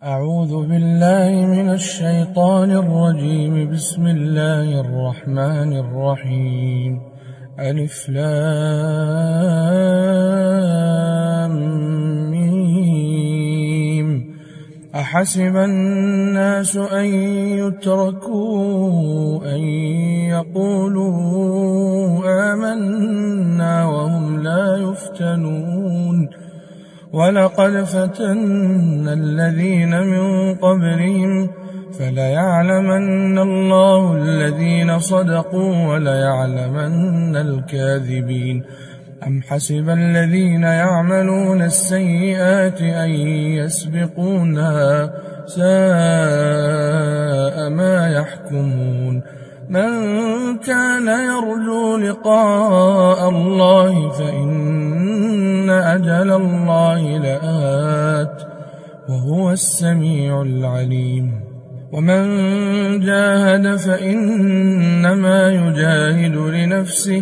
أعوذ بالله من الشيطان الرجيم. بسم الله الرحمن الرحيم. ألف لام ميم. أحسب الناس أن يتركوا أن يقولوا آمنا وهم لا يفتنون. ولقد فتنا الذين من قبلهم فليعلمن الله الذين صدقوا وليعلمن الكاذبين. أم حسب الذين يعملون السيئات أن يسبقونا ساء ما يحكمون. من كان يرجو لقاء الله فإن أجل الله لآت وهو السميع العليم. ومن جاهد فإنما يجاهد لنفسه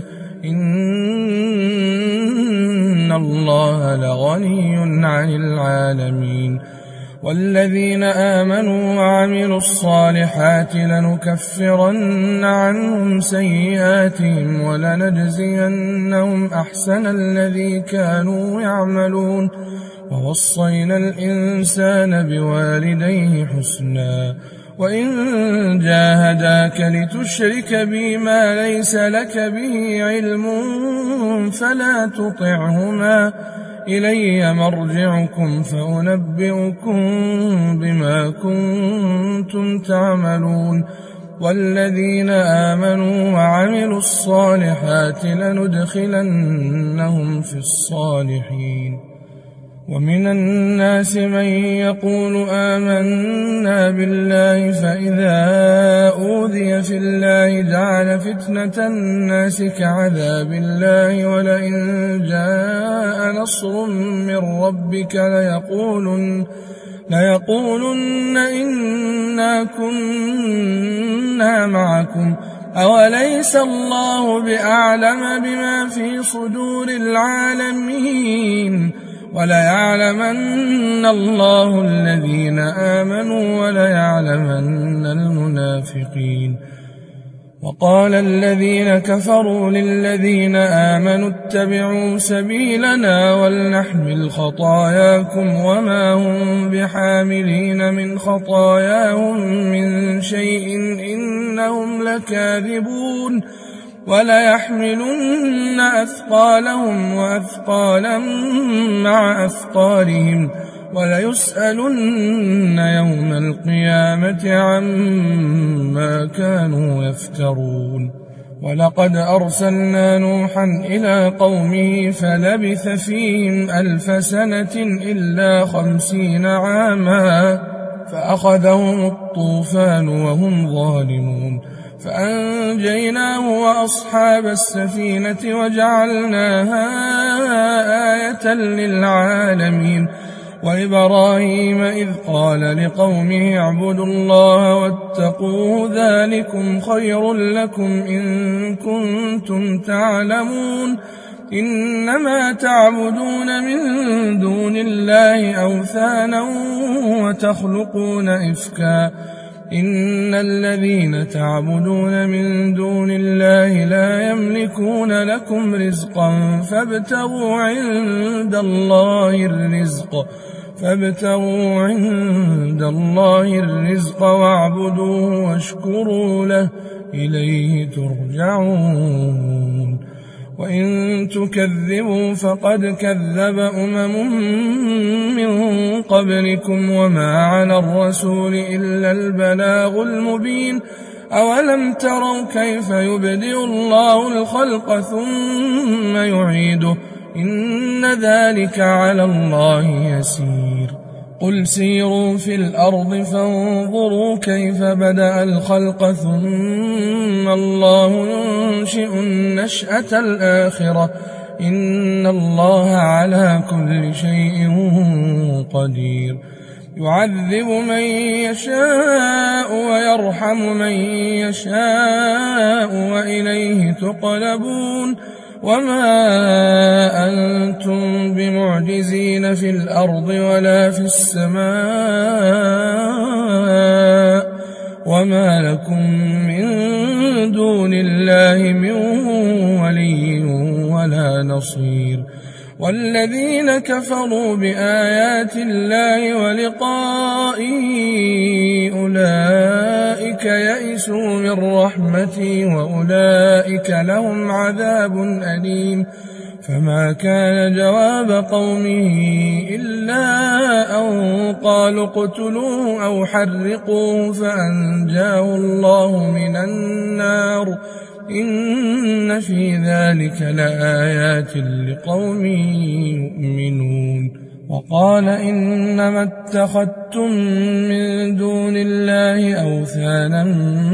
إن الله لغني عن العالمين. والذين آمنوا وعملوا الصالحات لنكفرن عنهم سيئاتهم ولنجزينهم أحسن الذي كانوا يعملون. ووصينا الإنسان بوالديه حسنا وإن جاهداك لتشرك بي ما ليس لك به علم فلا تطعهما إلي مرجعكم فأنبئكم بما كنتم تعملون. والذين آمنوا وعملوا الصالحات لندخلنهم في الصالحين. ومن الناس من يقول آمنا بالله فإذا أوذي في الله جعل فتنة الناس كعذاب الله ولئن جاء نصر من ربك ليقولن إنا كنا معكم أوليس الله بأعلم بما في صدور العالمين. وليعلمن الله الذين آمنوا وليعلمن المنافقين. وقال الذين كفروا للذين آمنوا اتبعوا سبيلنا ولنحمل خطاياكم وما هم بحاملين من خطاياهم من شيء إنهم لكاذبون. وليحملن أثقالهم وأثقالا مع أثقالهم وليسألن يوم القيامة عما كانوا يفترون. ولقد أرسلنا نوحا إلى قومه فلبث فيهم 1000 سنة إلا 50 عاما فأخذهم الطوفان وهم ظالمون فأنجيناه وأصحاب السفينة وجعلناها آية للعالمين. وإبراهيم إذ قال لقومه اعبدوا الله واتقوه ذلكم خير لكم إن كنتم تعلمون. إنما تعبدون من دون الله أوثانا وتخلقون إفكا إن الذين تعبدون من دون الله لا يملكون لكم رزقا فابتغوا عند الله الرزق واعبدوه واشكروا له إليه ترجعون. وإن تكذبوا فقد كذب من قبلكم وما على الرسول إلا البلاغ المبين. أولم تروا كيف يبدئ الله الخلق ثم يعيده إن ذلك على الله يسير. قل سيروا في الأرض فانظروا كيف بدأ الخلق ثم الله ينشئ النشأة الآخرة إن الله على كل شيء قدير. يعذب من يشاء ويرحم من يشاء وإليه تقلبون. وما أنتم بمعجزين في الأرض ولا في السماء وما لكم من دون الله من ولي ولا نصير. والذين كفروا بآيات الله ولقائه أولئك يئسوا من رحمتي وأولئك لهم عذاب أليم. فما كان جواب قومه إلا أن قالوا اقتلوه أو حرقوه فأنجاه الله من النار. إن في ذلك لآيات لقوم يؤمنون. وقال إنما اتخذتم من دون الله أوثانا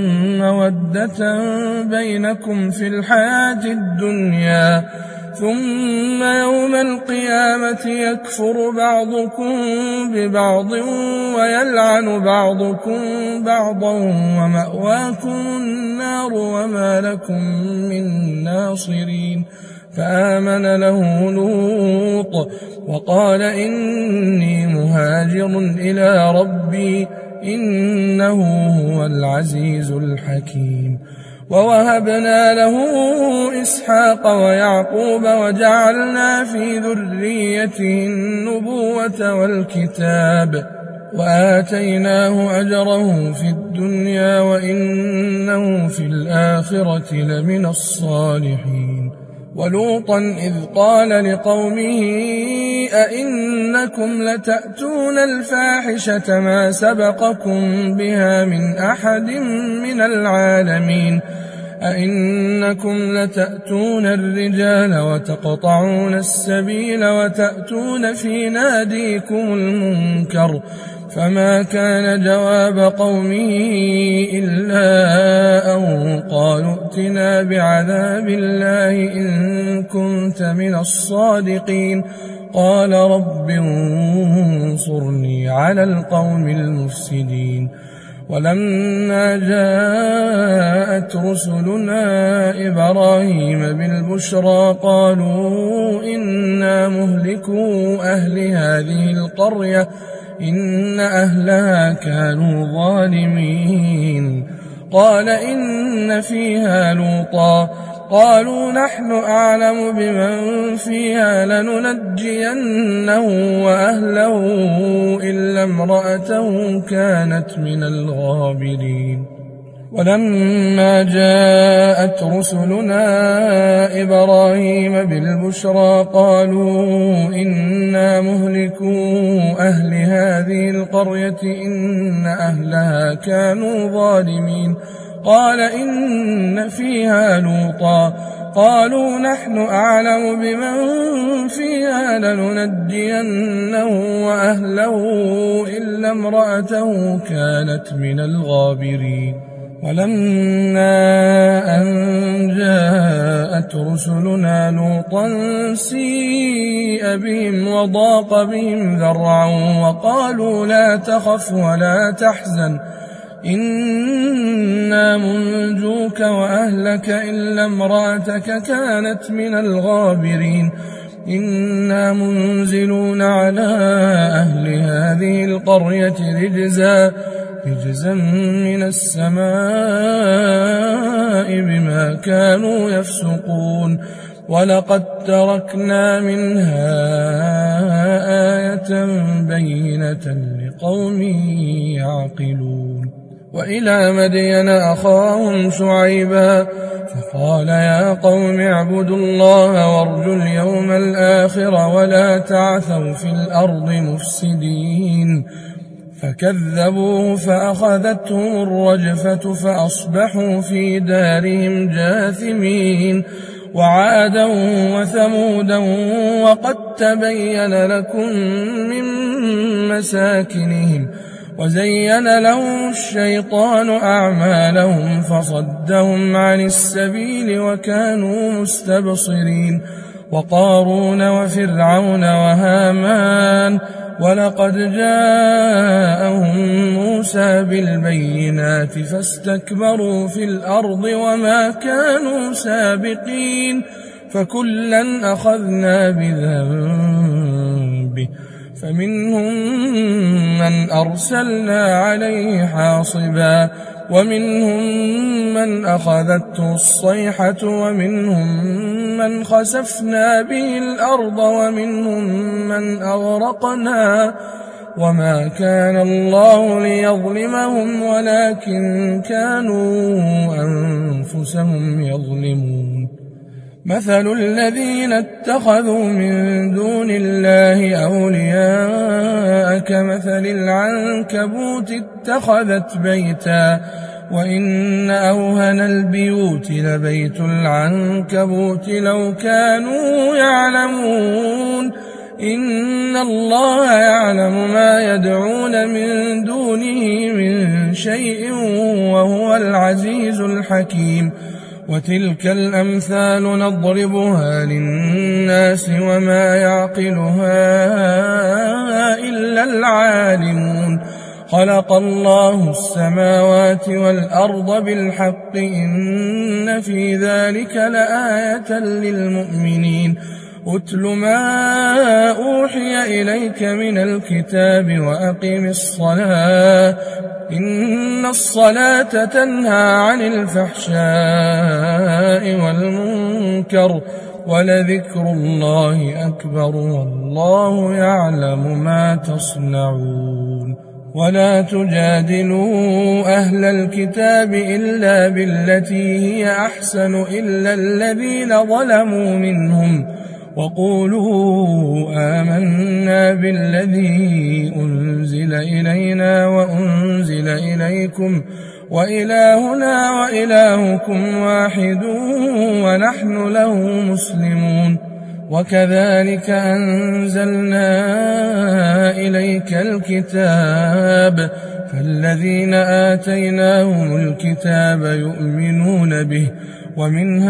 مودة بينكم في الحياة الدنيا ثم يوم القيامة يكفر بعضكم ببعض ويلعن بعضكم بعضا ومأواكم النار وما لكم من ناصرين. فآمن له لوط وقال إني مهاجر إلى ربي إنه هو العزيز الحكيم. ووهبنا له إسحاق ويعقوب وجعلنا في ذريته النبوة والكتاب وآتيناه أجره في الدنيا وإنه في الآخرة لمن الصالحين. ولوطا إذ قال لقومه أئنكم لتأتون الفاحشة ما سبقكم بها من أحد من العالمين أئنكم لتأتون الرجال وتقطعون السبيل وتأتون في ناديكم المنكر. فما كان جواب قومه إلا أن قالوا ائتنا بعذاب الله إن كنت من الصادقين. قال رب انصرني على القوم المفسدين. ولما جاءت رسلنا إبراهيم بالبشرى قالوا إنا مهلكو أهل هذه القرية إن أهلها كانوا ظالمين. قال إن فيها لوطا قالوا نحن أعلم بمن فيها لننجينه وأهله إلا امرأته كانت من الغابرين. ولما جاءت رسلنا إبراهيم بالبشرى قالوا إنا مهلكو أهل هذه القرية إن أهلها كانوا ظالمين. قال إن فيها لوطا قالوا نحن أعلم بمن فيها لننجينه وأهله إلا امرأته كانت من الغابرين. ولما أن جاءت رسلنا لوطا سيء بهم وضاق بهم ذرعا وقالوا لا تخف ولا تحزن إنا منجوك وأهلك إلا امرأتك كانت من الغابرين. إنا منزلون على أهل هذه القرية رجزا من السماء بما كانوا يفسقون. ولقد تركنا منها آية بينة لقوم يعقلون. وإلى مدين أخاهم شعيبا فقال يا قوم اعبدوا الله وارجوا اليوم الآخر ولا تعثوا في الأرض مفسدين. فكذبوه فأخذتهم الرجفة فأصبحوا في دارهم جاثمين. وعادا وثمودا وقد تبين لكم من مساكنهم وزين لهم الشيطان أعمالهم فصدهم عن السبيل وكانوا مستبصرين. وقارون وفرعون وهامان ولقد جاءهم موسى بالبينات فاستكبروا في الأرض وما كانوا سابقين. فكلا أخذنا بذنبه فمنهم من أرسلنا عليه حاصبا ومنهم من أخذته الصيحة ومنهم من خسفنا به الأرض ومنهم من أغرقنا وما كان الله ليظلمهم ولكن كانوا أنفسهم يظلمون مثل الذين اتخذوا من دون الله أولياء كمثل العنكبوت اتخذت بيتا وإن أوهن البيوت لبيت العنكبوت لو كانوا يعلمون إن الله يعلم ما يدعون من دونه من شيء وهو العزيز الحكيم وتلك الأمثال نضربها للناس وما يعقلها إلا العالمون خلق الله السماوات والأرض بالحق إن في ذلك لآية للمؤمنين أتل ما أوحي إليك من الكتاب وأقم الصلاة إن الصلاة تنهى عن الفحشاء والمنكر ولذكر الله أكبر والله يعلم ما تصنعون ولا تجادلوا أهل الكتاب إلا بالتي هي أحسن إلا الذين ظلموا منهم وقولوا آمنا بالذي أنزل إلينا وأنزل إليكم وإلهنا وإلهكم واحد ونحن له مسلمون وكذلك أنزلنا إليك الكتاب فالذين آتيناهم الكتاب يؤمنون به ومن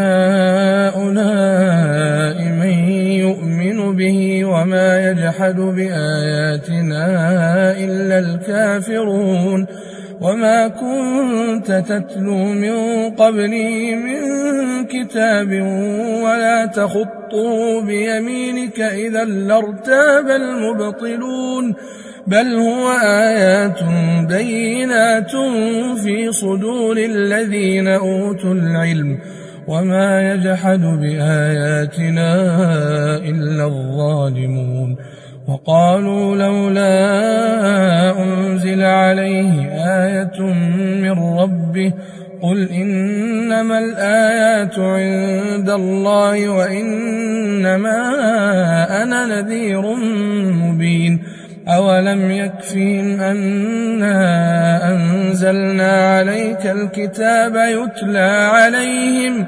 هؤلاء من يؤمن به وما يجحد بآياتنا إلا الكافرون وما كنت تتلو من قبله من كتاب ولا تخطه بيمينك إذا لارتاب المبطلون بل هو آيات بينات في صدور الذين أوتوا العلم وما يجحد بآياتنا إلا الظالمون وقالوا لولا أنزل عليه آية من ربه قل إنما الآيات عند الله وإنما أنا نذير مبين أولم يكفهم أنا أنزلنا عليك الكتاب يتلى عليهم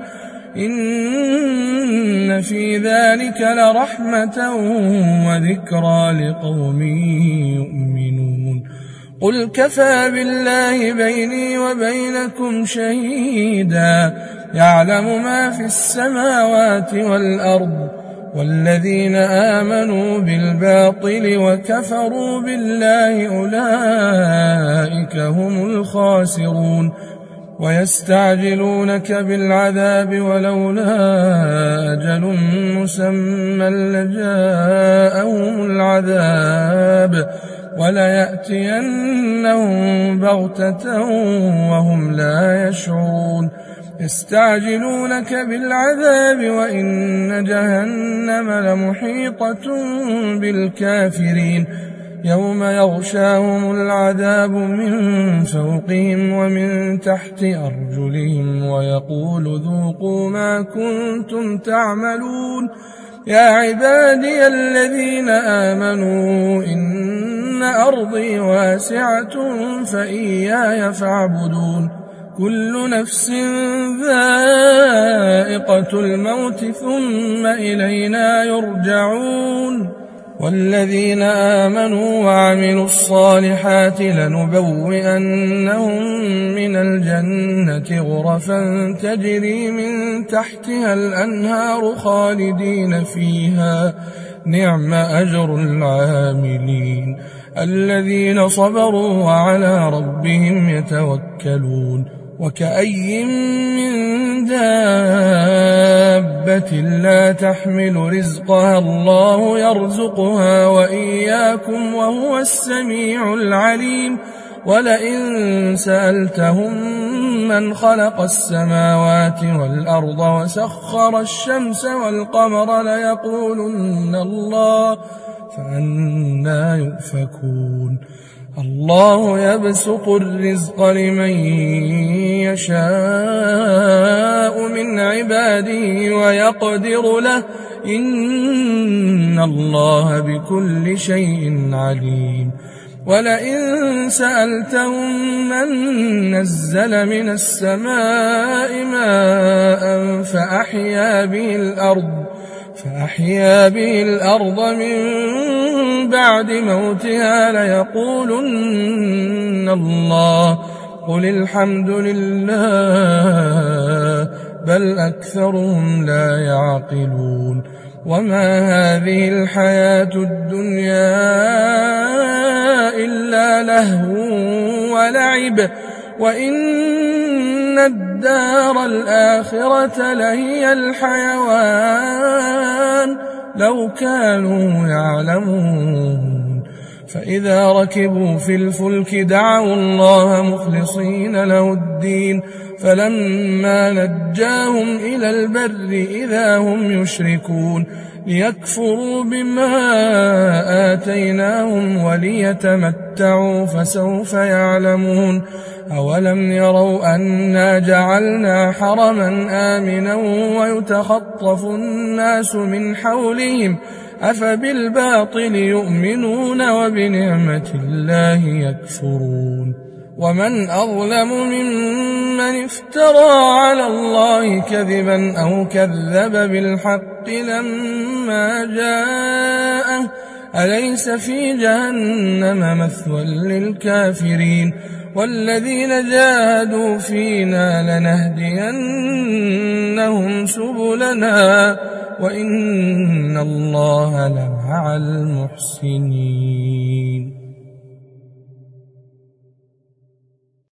إن في ذلك لرحمة وذكرى لقوم يؤمنون قل كفى بالله بيني وبينكم شهيدا يعلم ما في السماوات والأرض والذين آمنوا بالباطل وكفروا بالله أولئك هم الخاسرون ويستعجلونك بالعذاب ولولا أجل مسمى لجاءهم العذاب وليأتينهم بغتة وهم لا يشعرون يستعجلونك بالعذاب وإن جهنم لمحيطة بالكافرين يوم يغشاهم العذاب من فوقهم ومن تحت أرجلهم ويقول ذوقوا ما كنتم تعملون يا عبادي الذين آمنوا إن أرضي واسعة فإياي فاعبدون كل نفس ذائقة الموت ثم إلينا يرجعون والذين آمنوا وعملوا الصالحات لنبوئنهم من الجنة غرفا تجري من تحتها الأنهار خالدين فيها نعم أجر العاملين الذين صبروا وعلى ربهم يتوكلون وكأي من دابة لا تحمل رزقها الله يرزقها وإياكم وهو السميع العليم ولئن سألتهم من خلق السماوات والأرض وسخر الشمس والقمر ليقولن الله فأنى يؤفكون الله يبسط الرزق لمن يشاء من عباده ويقدر له إن الله بكل شيء عليم ولئن سألتهم من نزل من السماء ماء فأحيا به الأرض من بعد موتها ليقولن الله قل الحمد لله بل أكثرهم لا يعقلون وما هذه الحياة الدنيا إلا لهو ولعب وإن الدار الآخرة لهي الحيوان لو كانوا يعلمون فإذا ركبوا في الفلك دعوا الله مخلصين له الدين فلما نجاهم إلى البر إذا هم يشركون ليكفروا بما آتيناهم وليتمتعوا فسوف يعلمون أولم يروا أنا جعلنا حرما آمنا ويتخطف الناس من حولهم أفبالباطل يؤمنون وبنعمة الله يكفرون ومن أظلم ممن افترى على الله كذبا أو كذب بالحق لما جاءه أليس في جهنم مثوى للكافرين والذين جاهدوا فينا لنهدينهم سبلنا وإن الله لمع المحسنين